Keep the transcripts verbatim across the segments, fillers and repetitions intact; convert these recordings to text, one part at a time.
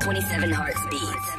twenty-seven Hearts Beats.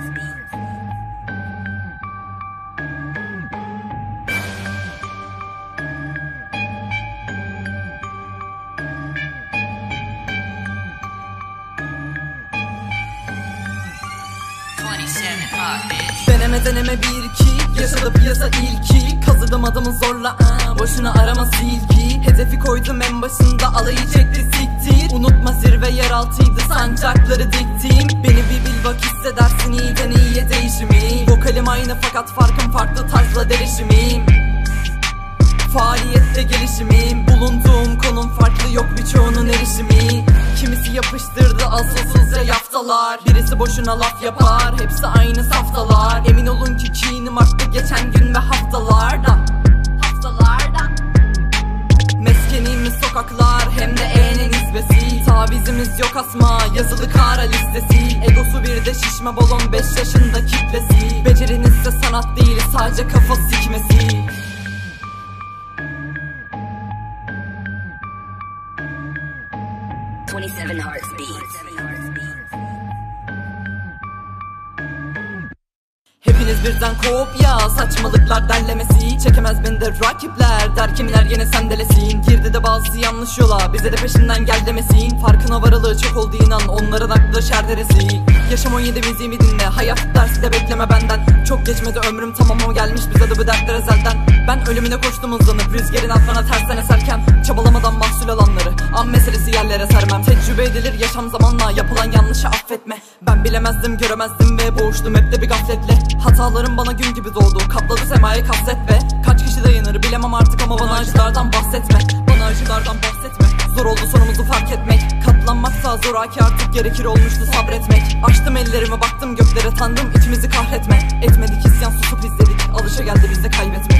Deneme deneme bir iki, yaşadı piyasa ilki. Kazıdım adamı zorla, aa, boşuna arama silgi. Hedefi koydum en başında, alayı çekti siktir. Unutma zirve yeraltıydı, sancakları diktim. Beni bir bil bak, hissedersin iyiden iyiye değişimi. Vokalim aynı fakat farkım farklı, tarzla derişimim. Faaliyette gelişimim, bulunduğum konum farklı, yok birçoğunun erişimi. Kimisi yapıştırdı asılsızca yaftalar, birisi boşuna laf yapar, hepsi aynı saftalar. Emin olun ki kinim arttı geçen gün ve haftalarda Haftalarda Meskenimiz sokaklar, hem de E'nin nisbesi. Tavizimiz yok asma, yazılı kara listesi. Egosu bir de şişme balon, beş yaşında kitlesi. Becerinizse sanat değil, sadece kafa sikmesi. twenty-seven Hearts Beats. Hepiniz birden kopya, saçmalıklar derlemesi. Çekemez beni de rakipler, der kimiler gene sendelesin. Girdi de bazı yanlış yola, bize de peşinden gel demesin. Farkına varalı çok oldu inan, onların aklı şerderesi. Yaşam on yedi müziğimi dinle, hayat dersi de bekleme benden. Çok geçmedi ömrüm tamam ama gelmiş bize de bu dertler ezelden. Ben ölümüne koştum hızlanıp, rüzgarın altına tersten eserken. Çabalamadan mahsul alanları, an meselesi yerlere sermem. Tecrübe edilir yaşam zamanla, yapılan yanlışı affetme. Ben bilemezdim göremezdim ve boğuştum hep de bir gafletle. Hatalarım bana gün gibi doğdu, kapladı semaya kastet be. Kaç kişi dayanır bilemem artık ama bana acılardan bahsetme. Bana acılardan bahsetme. Zor oldu sonumuzu fark etmek. Katlanmaksa zoraki artık gerekir olmuştu sabretmek. Açtım ellerimi baktım göklere, tanrım içimizi kahretme. Etmedik isyan, susup izledik, alışa geldi bize kaybetmek.